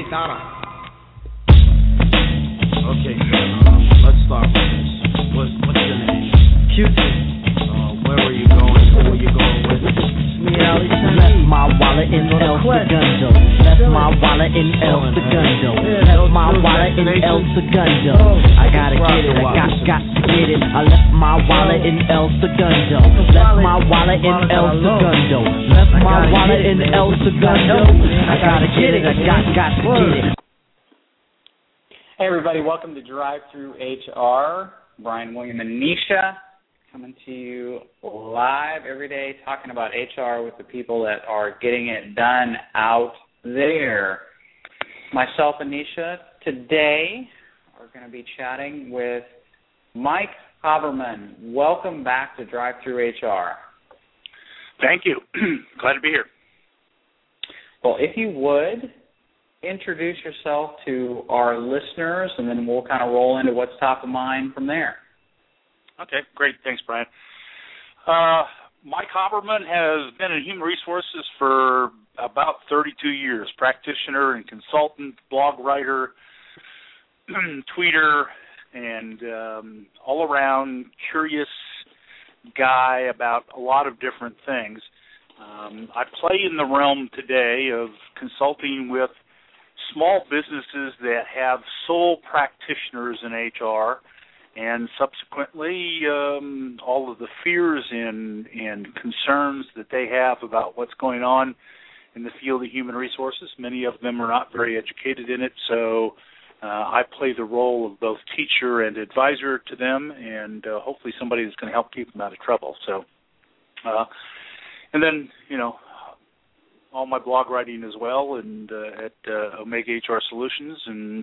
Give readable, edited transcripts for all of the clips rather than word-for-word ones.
Donna. Okay, let's start with this. What's your name? Q-Tip. Where were you going? Who were you going with? Left my wallet in El Segundo. Left my wallet in El Segundo. Left my wallet in El Segundo. I gotta get it, I got to get it. I left my wallet in El Segundo. Left my wallet in El Segundo. Left my wallet in El Segundo. I gotta get it, I got to get it. Hey everybody, welcome to Drive Through HR. Brian, William, and Nisha coming to you live every day, talking about HR with the people that are getting it done out there. Myself and Nisha today are going to be chatting with Mike Haberman. Welcome back to Drive Through HR. Thank you. Glad to be here. Well, if you would, introduce yourself to our listeners, and then we'll kind of roll into what's top of mind from there. Okay, great. Thanks, Brian. Mike Haberman has been in human resources for about 32 years, practitioner and consultant, blog writer, tweeter, and all-around curious guy about a lot of different things. I play in the realm today of consulting with small businesses that have sole practitioners in HR, and subsequently all of the fears and concerns that they have about what's going on in the field of human resources. Many of them are not very educated in it, so I play the role of both teacher and advisor to them, and hopefully somebody that's going to help keep them out of trouble. So, and then, all my blog writing as well, and at Omega HR Solutions, and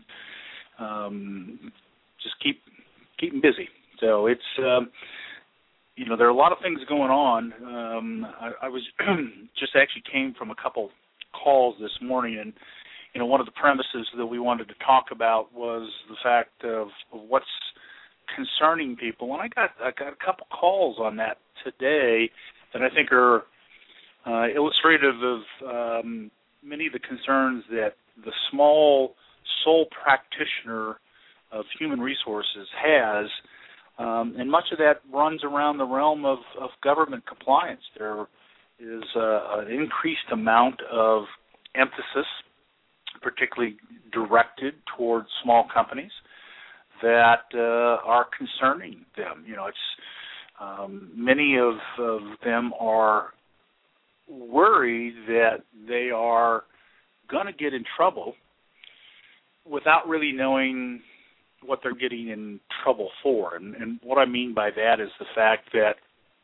just keep them busy. So it's, there are a lot of things going on. I was just actually came from a couple calls this morning, and one of the premises that we wanted to talk about was the fact of what's concerning people, and I got a couple calls on that today that I think are illustrative of many of the concerns that the small sole practitioner of human resources has, and much of that runs around the realm of government compliance. There is an increased amount of emphasis, particularly directed towards small companies, that are concerning them. Many of them are worried that they are going to get in trouble without really knowing what they're getting in trouble for. And what I mean by that is the fact that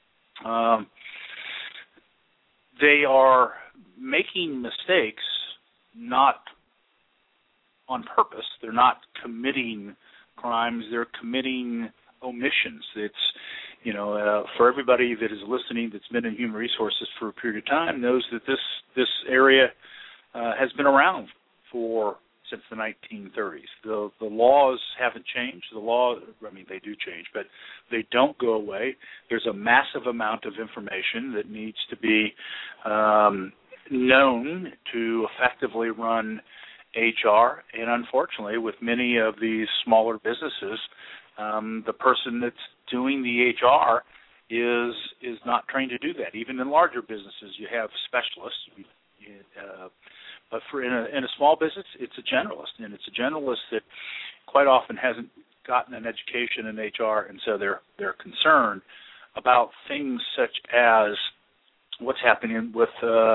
they are making mistakes not on purpose. They're not committing crimes. They're committing omissions. It's for everybody that is listening that's been in human resources for a period of time knows that this area has been around since the 1930s. The laws haven't changed. They do change, but they don't go away. There's a massive amount of information that needs to be known to effectively run HR, and unfortunately, with many of these smaller businesses, the person that's doing the HR is not trained to do that. Even in larger businesses, you have specialists, but in a small business, it's a generalist, and it's a generalist that quite often hasn't gotten an education in HR, and so they're concerned about things such as what's happening with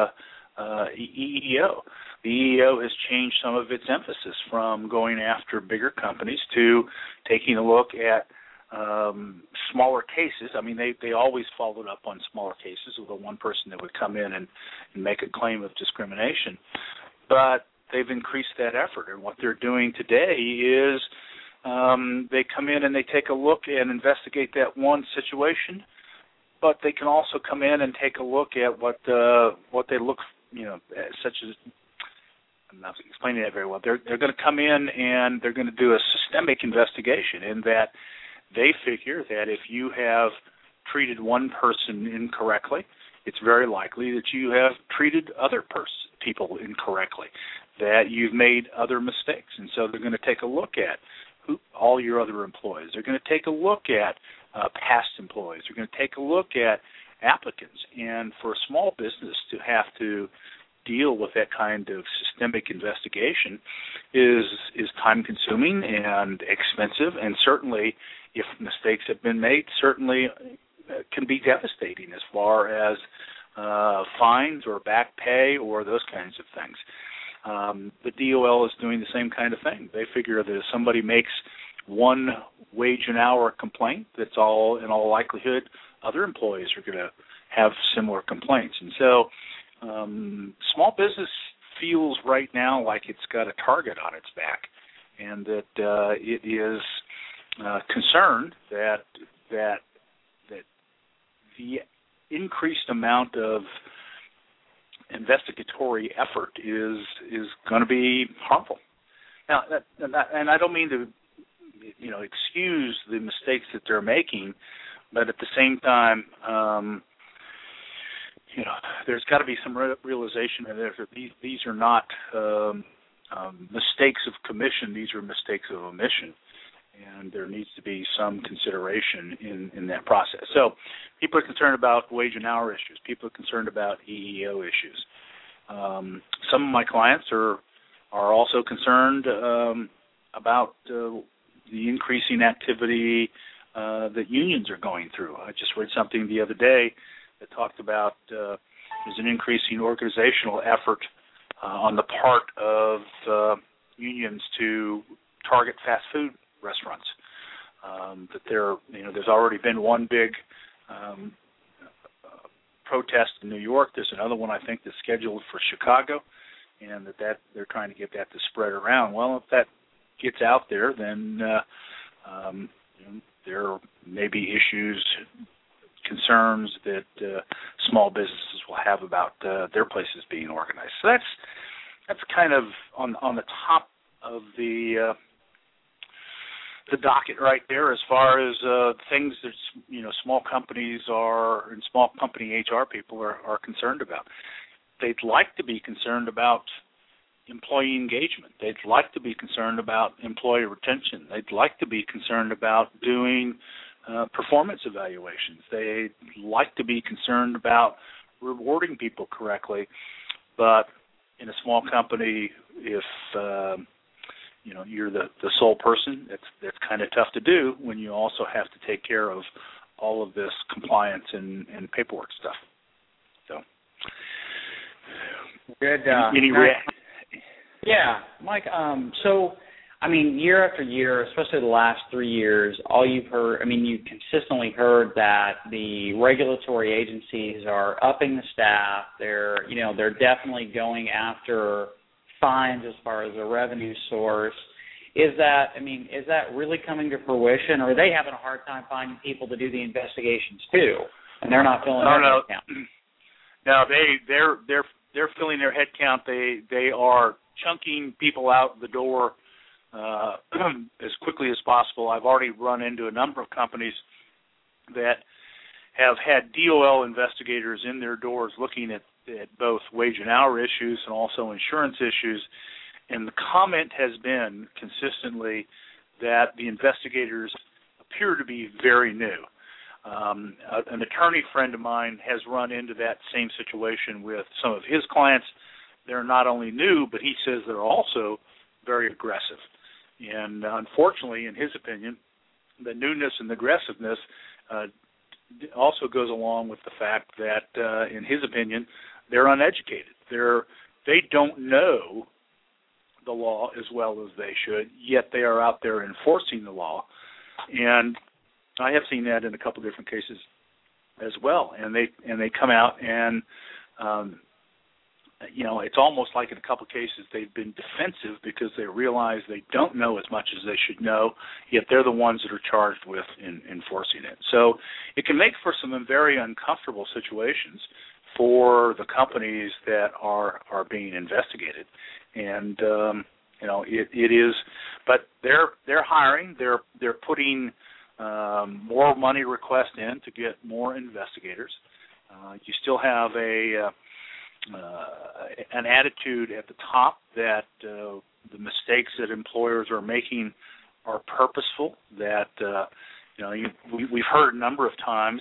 EEO. The EEO has changed some of its emphasis from going after bigger companies to taking a look at smaller cases. They always followed up on smaller cases with the one person that would come in and make a claim of discrimination. But they've increased that effort, and what they're doing today is they come in and they take a look and investigate that one situation, but they can also come in and take a look at what they look, such as, I'm not explaining that very well. They're going to come in and they're going to do a systemic investigation, in that they figure that if you have treated one person incorrectly, it's very likely that you have treated other people incorrectly. that you've made other mistakes, and so they're going to take a look at all your other employees. They're going to take a look at past employees. They're going to take a look at applicants. And for a small business to have to deal with that kind of systemic investigation is time-consuming and expensive, and certainly, if mistakes have been made, certainly can be devastating as far as fines or back pay or those kinds of things. The DOL is doing the same kind of thing. They figure that if somebody makes one wage an hour complaint, that's all in all likelihood other employees are going to have similar complaints. And so small business feels right now like it's got a target on its back, and that it is concerned that the increased amount of investigatory effort is going to be harmful. Now, and I don't mean to, excuse the mistakes that they're making, but at the same time, there's got to be some realization that these are not mistakes of commission; these are mistakes of omission, and there needs to be some consideration in that process. So people are concerned about wage and hour issues. People are concerned about EEO issues. Some of my clients are also concerned about the increasing activity that unions are going through. I just read something the other day that talked about there's an increasing organizational effort on the part of unions to target fast food restaurants. That there's already been one big protest in New York. There's another one I think that's scheduled for Chicago, and that they're trying to get that to spread around. Well, if that gets out there, then there may be issues, concerns that small businesses will have about their places being organized. So that's kind of on the top of the docket right there as far as things that small companies and small company HR people are concerned about. They'd like to be concerned about employee engagement. They'd like to be concerned about employee retention. They'd like to be concerned about doing performance evaluations. They'd like to be concerned about rewarding people correctly. But in a small company, if you're the sole person, that's kind of tough to do when you also have to take care of all of this compliance and paperwork stuff. So, good. Any yeah, Mike. So, year after year, especially the last 3 years, all you've heard. You consistently heard that the regulatory agencies are upping the staff. They're definitely going after fines as far as a revenue source. Is that really coming to fruition, or are they having a hard time finding people to do the investigations too, and they're not filling their head count? No, they're filling their head count. They are chunking people out the door as quickly as possible. I've already run into a number of companies that have had DOL investigators in their doors looking at both wage and hour issues and also insurance issues, and the comment has been consistently that the investigators appear to be very new. An attorney friend of mine has run into that same situation with some of his clients. They're not only new, but he says they're also very aggressive. And unfortunately, in his opinion, the newness and aggressiveness also goes along with the fact that, in his opinion, they're uneducated. They don't know the law as well as they should, yet they are out there enforcing the law. And I have seen that in a couple different cases as well. And they come out and it's almost like in a couple of cases they've been defensive because they realize they don't know as much as they should know, yet they're the ones that are charged with enforcing it. So it can make for some very uncomfortable situations for the companies that are being investigated. And it is, but they're hiring, they're putting more money requests in to get more investigators. You still have a an attitude at the top that the mistakes that employers are making are purposeful. That we've heard a number of times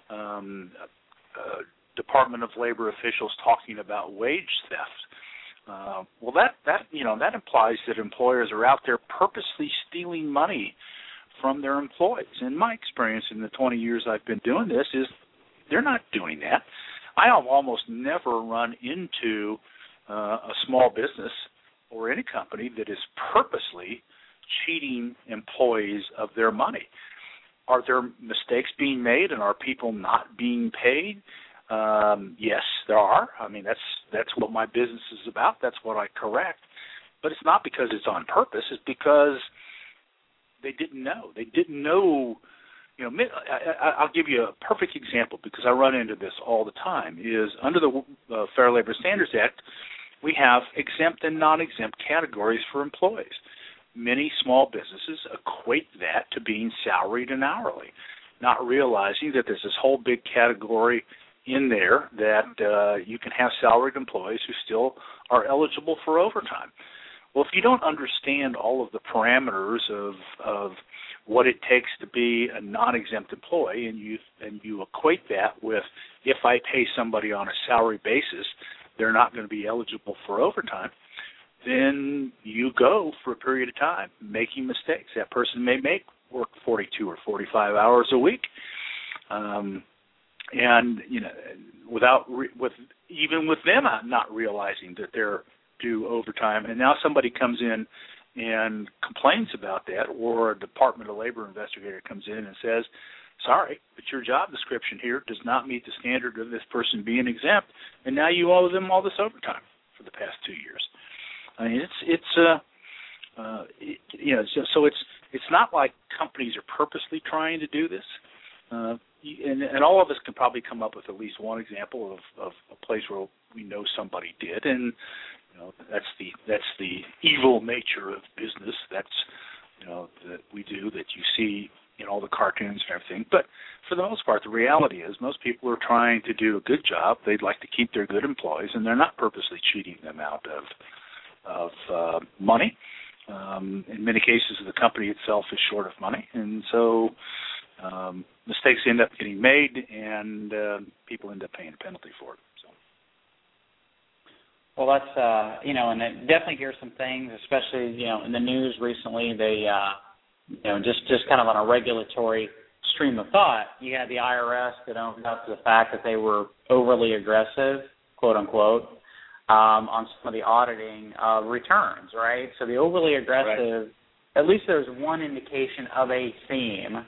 Department of Labor officials talking about wage theft. Well, that implies that employers are out there purposely stealing money from their employees. In my experience in the 20 years I've been doing this is they're not doing that. I have almost never run into a small business or any company that is purposely cheating employees of their money. Are there mistakes being made and are people not being paid? Yes, there are. I mean, that's what my business is about. That's what I correct. But it's not because it's on purpose. It's because they didn't know. They didn't know. I'll give you a perfect example because I run into this all the time. Is under the Fair Labor Standards Act, we have exempt and non-exempt categories for employees. Many small businesses equate that to being salaried and hourly, not realizing that there's this whole big category in there that you can have salaried employees who still are eligible for overtime. Well, if you don't understand all of the parameters of what it takes to be a non-exempt employee, and you equate that with if I pay somebody on a salary basis, they're not going to be eligible for overtime, then you go for a period of time making mistakes. That person may work 42 or 45 hours a week, and even with them not realizing that they're due overtime, and now somebody comes in and complains about that, or a Department of Labor investigator comes in and says, sorry, but your job description here does not meet the standard of this person being exempt, and now you owe them all this overtime for the past 2 years. I mean, so it's not like companies are purposely trying to do this, and all of us can probably come up with at least one example of a place where we know somebody did, and that's the evil nature of business. That's that we do, that you see in all the cartoons and everything. But for the most part, the reality is most people are trying to do a good job. They'd like to keep their good employees, and they're not purposely cheating them out of money. In many cases, the company itself is short of money, and so mistakes end up getting made, and people end up paying a penalty for it. So. Well, that's and I definitely hear some things, especially in the news recently. They just kind of on a regulatory stream of thought, you had the IRS that owned up to the fact that they were overly aggressive, quote unquote, on some of the auditing of returns, right? So the overly aggressive, right. At least there's one indication of a theme.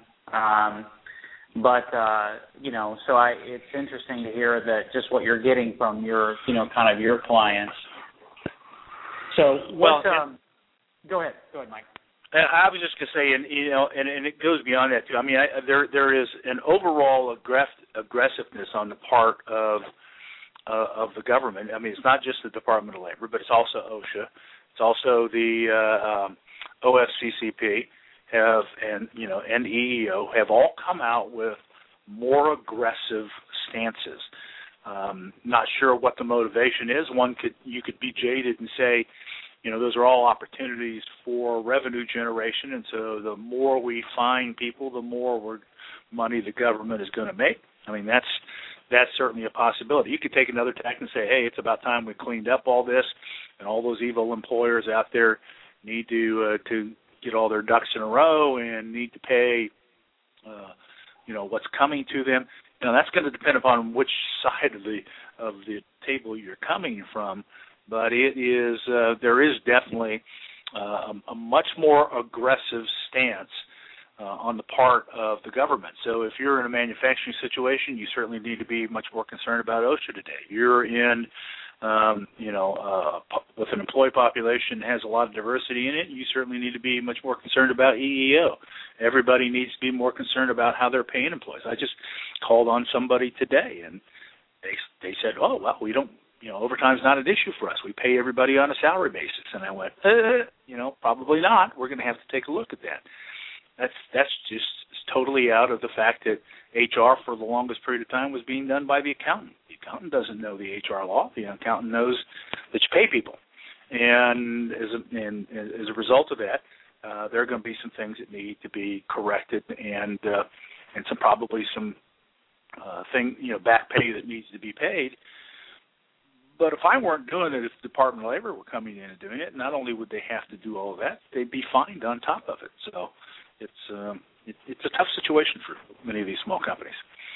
It's interesting to hear that just what you're getting from your, kind of your clients. So go ahead, Mike. I was just going to say, and it goes beyond that too. I mean, there is an overall aggressiveness on the part of the government. I mean, it's not just the Department of Labor, but it's also OSHA. It's also the OFCCP and EEO have all come out with more aggressive stances. Not sure what the motivation is. You could be jaded and say, those are all opportunities for revenue generation, and so the more we fine people, the more money the government is going to make. I mean, that's certainly a possibility. You could take another tack and say, hey, it's about time we cleaned up all this, and all those evil employers out there need to get all their ducks in a row and need to pay, what's coming to them. That's going to depend upon which side of the table you're coming from. But there is definitely a much more aggressive stance on the part of the government. So if you're in a manufacturing situation, you certainly need to be much more concerned about OSHA today. You're in, with an employee population that has a lot of diversity in it, you certainly need to be much more concerned about EEO. Everybody needs to be more concerned about how they're paying employees. I just called on somebody today, and they said, oh, well, we don't, overtime's not an issue for us. We pay everybody on a salary basis. And I went, probably not. We're going to have to take a look at that. That's just totally out of the fact that HR for the longest period of time was being done by the accountant. The accountant doesn't know the HR law. The accountant knows that you pay people. And as a result of that, there are going to be some things that need to be corrected and probably some back pay that needs to be paid. But if I weren't doing it, if the Department of Labor were coming in and doing it, not only would they have to do all of that, they'd be fined on top of it. So it's a tough situation for many of these small companies.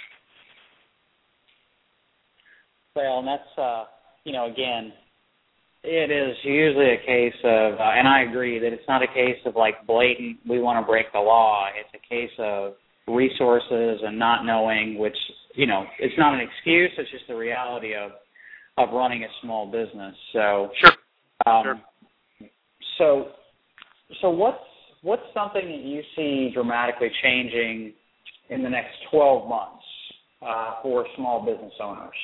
Well, and that's, again, it is usually a case of, and I agree that it's not a case of like blatant, we want to break the law. It's a case of resources and not knowing, which, it's not an excuse. It's just the reality of running a small business. So, Sure. So what's something that you see dramatically changing in the next 12 months for small business owners?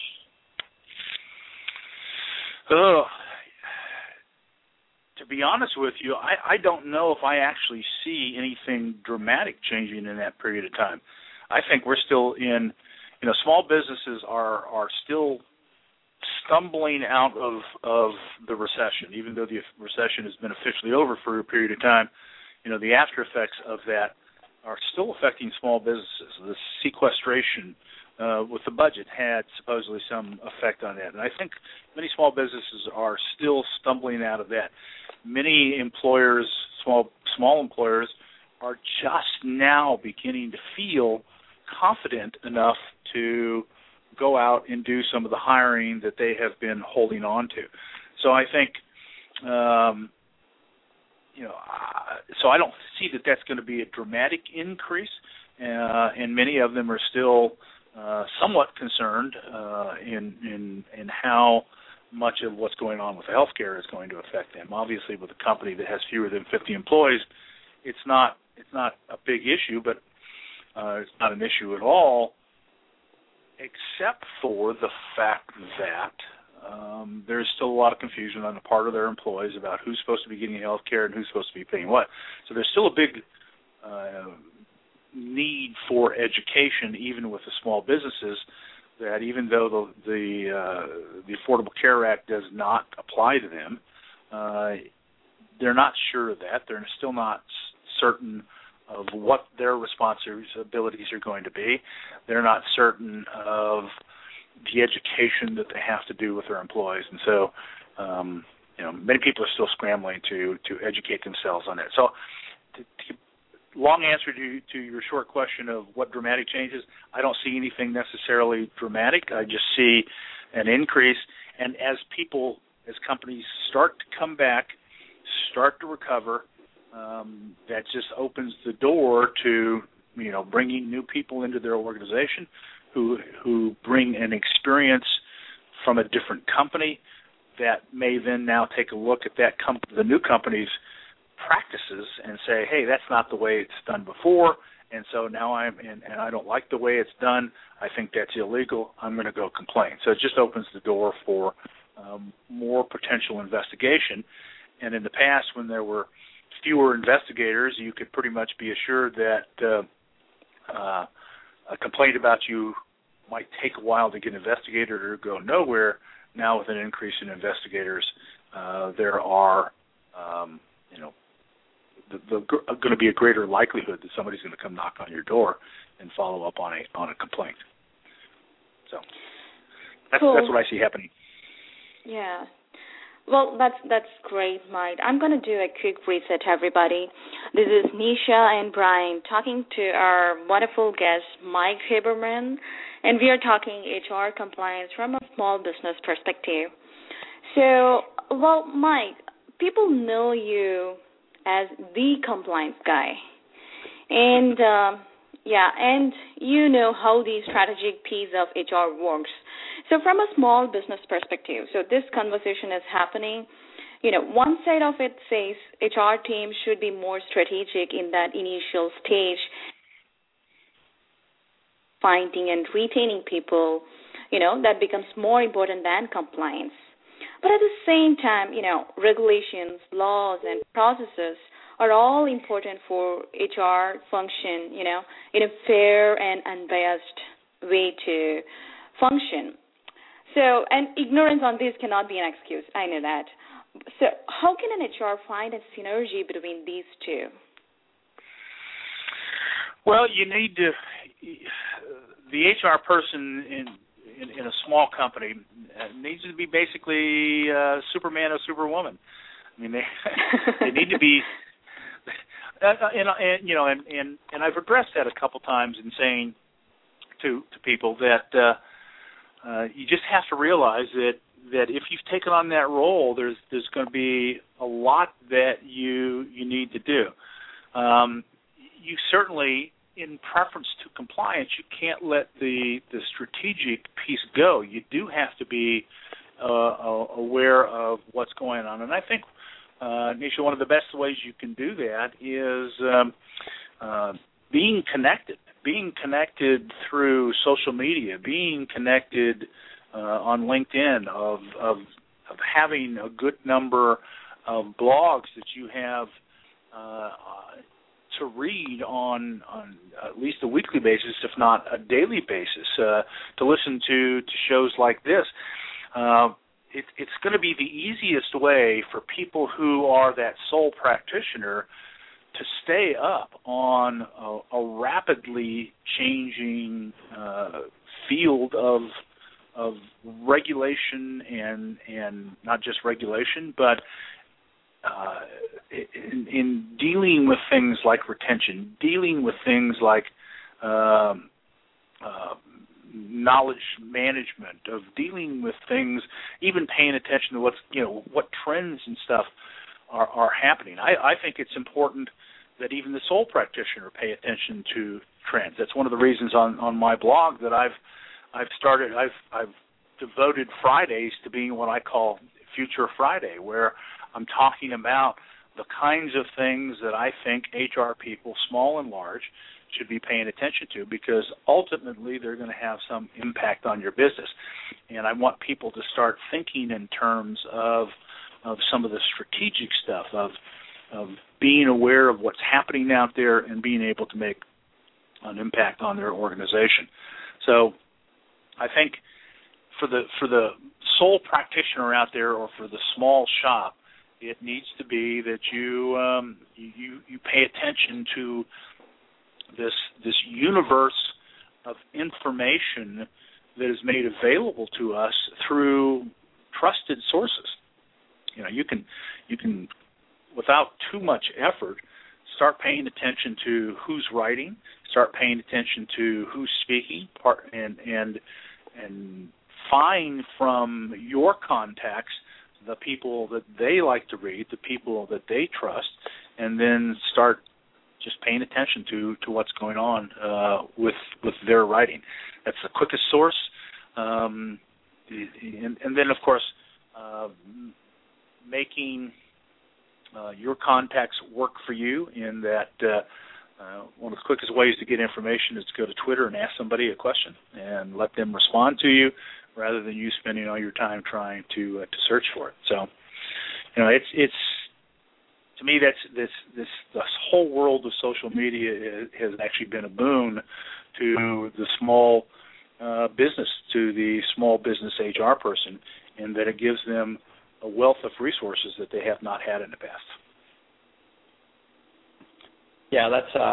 To be honest with you, I don't know if I actually see anything dramatic changing in that period of time. I think we're still in, small businesses are still stumbling out of the recession, even though the recession has been officially over for a period of time. The after effects of that are still affecting small businesses. The sequestration with the budget had supposedly some effect on that. And I think many small businesses are still stumbling out of that. Many employers, small employers, are just now beginning to feel confident enough to go out and do some of the hiring that they have been holding on to. So I think, so I don't see that that's going to be a dramatic increase, and many of them are still somewhat concerned in how much of what's going on with healthcare is going to affect them. Obviously, with a company that has fewer than 50 employees, it's not a big issue, but it's not an issue at all, except for the fact that there's still a lot of confusion on the part of their employees about who's supposed to be getting health care and who's supposed to be paying what. So there's still a big need for education, even with the small businesses, that even though the Affordable Care Act does not apply to them, they're not sure of that. They're still not certain of what their responsibilities are going to be. They're not certain of the education that they have to do with their employees. And so, many people are still scrambling to educate themselves on that. So, long answer to your short question of what dramatic changes, I don't see anything necessarily dramatic. I just see an increase. And as companies start to come back, start to recover, that just opens the door to, bringing new people into their organization who bring an experience from a different company that may then now take a look at the new company's practices and say, hey, that's not the way it's done before, and so now I don't like the way it's done. I think that's illegal. I'm going to go complain. So it just opens the door for more potential investigation. And in the past, when there were fewer investigators, you could pretty much be assured that a complaint about you might take a while to get investigated or go nowhere. Now, with an increase in investigators, there are, going to be a greater likelihood that somebody's going to come knock on your door and follow up on a complaint. So that's what I see happening. Yeah. Well, that's great, Mike. I'm going to do a quick reset, everybody. This is Nisha and Brian talking to our wonderful guest, Mike Haberman, and we are talking HR compliance from a small business perspective. So, well, Mike, people know you as the compliance guy, and and you know how the strategic piece of HR works. So from a small business perspective, so this conversation is happening, one side of it says HR teams should be more strategic in that initial stage, finding and retaining people, that becomes more important than compliance. But at the same time, regulations, laws, and processes are all important for HR function, in a fair and unbiased way to function. So, and ignorance on this cannot be an excuse. I know that. So how can an HR find a synergy between these two? Well, you need to, the HR person in a small company needs to be basically Superman or Superwoman. I mean, they need to be, and I've addressed that a couple times in saying to people that you just have to realize that if you've taken on that role, there's going to be a lot that you need to do. You certainly, in preference to compliance, you can't let the strategic piece go. You do have to be aware of what's going on. And I think, Nisha, one of the best ways you can do that is being connected through social media, being connected on LinkedIn, of having a good number of blogs that you have to read on at least a weekly basis, if not a daily basis, to listen to shows like this. It's going to be the easiest way for people who are that sole practitioner to stay up on a rapidly changing field of regulation and not just regulation, but in dealing with things like retention, dealing with things like knowledge management, of dealing with things, even paying attention to what trends and stuff are happening. I think it's important that even the sole practitioner pay attention to trends. That's one of the reasons on my blog that I've devoted Fridays to being what I call Future Friday, where I'm talking about the kinds of things that I think HR people, small and large, should be paying attention to, because ultimately they're going to have some impact on your business. And I want people to start thinking in terms of some of the strategic stuff, of being aware of what's happening out there and being able to make an impact on their organization. So I think for the sole practitioner out there, or for the small shop, it needs to be that you pay attention to this universe of information that is made available to us through trusted sources. You can without too much effort start paying attention to who's writing, start paying attention to who's speaking, and find from your contacts the people that they like to read, the people that they trust, and then start just paying attention to what's going on with their writing. That's the quickest source. And then, of course, making your contacts work for you, in that one of the quickest ways to get information is to go to Twitter and ask somebody a question and let them respond to you, rather than you spending all your time trying to search for it. So, it's to me, this whole world of social media has actually been a boon to the small business, to the small business HR person, in that it gives them a wealth of resources that they have not had in the past. Yeah,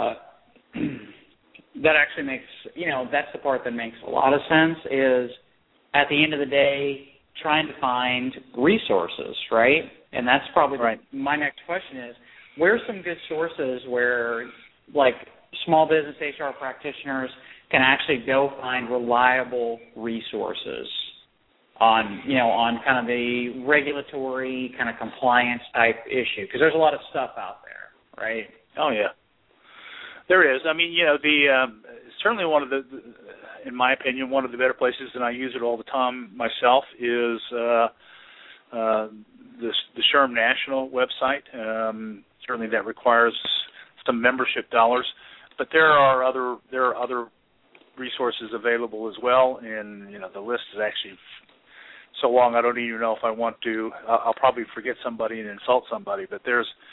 that actually makes, that's the part that makes a lot of sense, is at the end of the day, trying to find resources, right? And that's probably right. My next question is, where are some good sources where, like, small business HR practitioners can actually go find reliable resources on kind of the regulatory kind of compliance type issue? Because there's a lot of stuff out there, right? Oh, yeah. There is. I mean, certainly one of the, in my opinion, one of the better places, and I use it all the time myself, is the SHRM National website. Certainly that requires some membership dollars, but there are other resources available as well, and the list is actually so long I don't even know if I want to. I'll probably forget somebody and insult somebody, but there's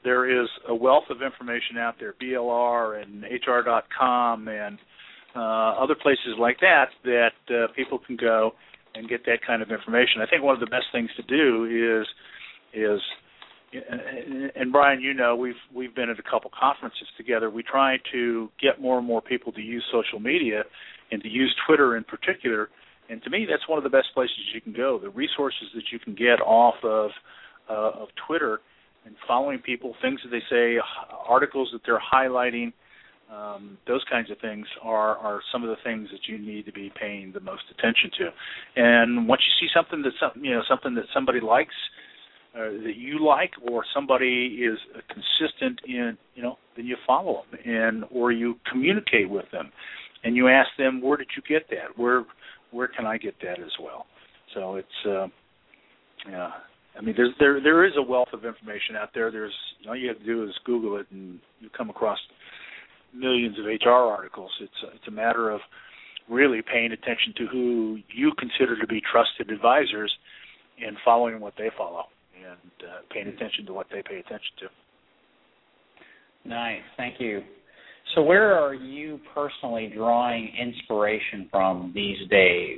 there is a wealth of information out there, BLR and HR.com and other places like that people can go and get that kind of information. I think one of the best things to do is and Brian, you know, we've been at a couple conferences together. We try to get more and more people to use social media and to use Twitter in particular. And to me, that's one of the best places you can go. The resources that you can get off of Twitter and following people, things that they say, articles that they're highlighting, those kinds of things are some of the things that you need to be paying the most attention to. And once you see something that somebody likes, that you like, or somebody is consistent in, then you follow them, or you communicate with them, and you ask them, where did you get that? Where can I get that as well? So it's, I mean, there is a wealth of information out there. All you have to do is Google it, and you come across millions of HR articles. It's a matter of really paying attention to who you consider to be trusted advisors and following what they follow, and paying attention to what they pay attention to. Nice. Thank you. So where are you personally drawing inspiration from these days?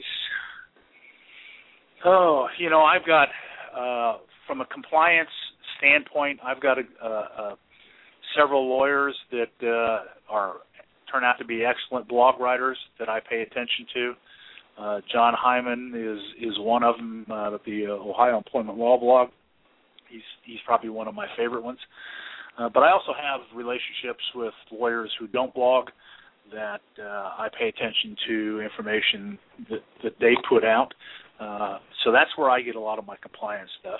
Oh, I've got, from a compliance standpoint, I've got several lawyers that turn out to be excellent blog writers that I pay attention to. John Hyman is one of them, the Ohio Employment Law blog. He's probably one of my favorite ones. But I also have relationships with lawyers who don't blog that I pay attention to information that they put out. So that's where I get a lot of my compliance stuff.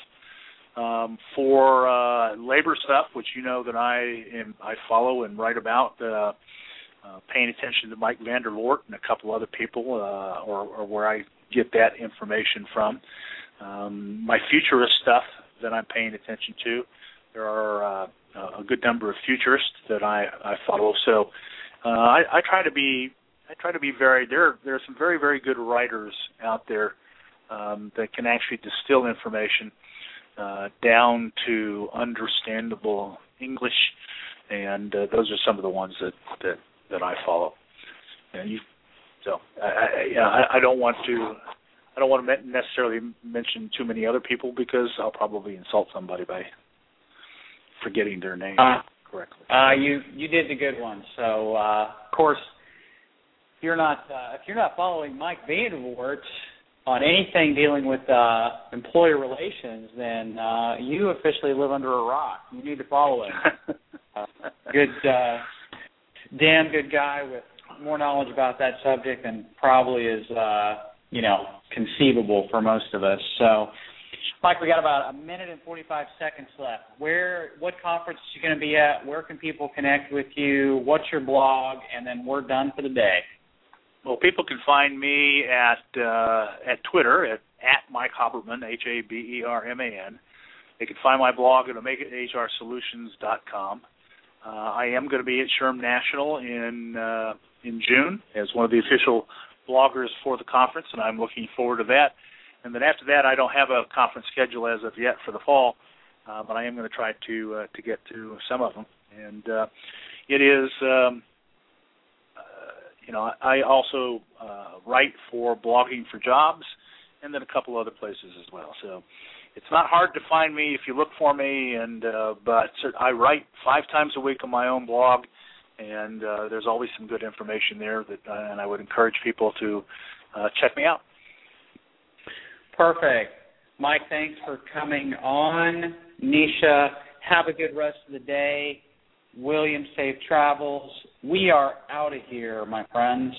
For labor stuff, which you know that I follow and write about, paying attention to Mike Vanderlort and a couple other people, or where I get that information from. My futurist stuff that I'm paying attention to, there are a good number of futurists that I follow. So I try to be very. There are some very, very good writers out there that can actually distill information down to understandable English, and those are some of the ones that I follow. And I don't want to necessarily mention too many other people, because I'll probably insult somebody by forgetting their name correctly. You did the good one. So of course, if you're not following Mike Vanderwart on anything dealing with employer relations, then you officially live under a rock. You need to follow him. Damn good guy with more knowledge about that subject than probably is conceivable for most of us. So, Mike, we got about a minute and 45 seconds left. What conference are you going to be at? Where can people connect with you? What's your blog? And then we're done for the day. Well, people can find me at Twitter at Mike Haberman, Haberman. They can find my blog at OmegaHRSolutions.com. I am going to be at SHRM National in June as one of the official bloggers for the conference, and I'm looking forward to that. And then after that, I don't have a conference schedule as of yet for the fall, but I am going to try to get to some of them. And it is, I also write for Blogging for Jobs, and then a couple other places as well. So it's not hard to find me if you look for me, and but I write 5 times a week on my own blog, and there's always some good information there, and I would encourage people to check me out. Perfect. Mike, thanks for coming on. Nisha, have a good rest of the day. William, safe travels. We are out of here, my friends.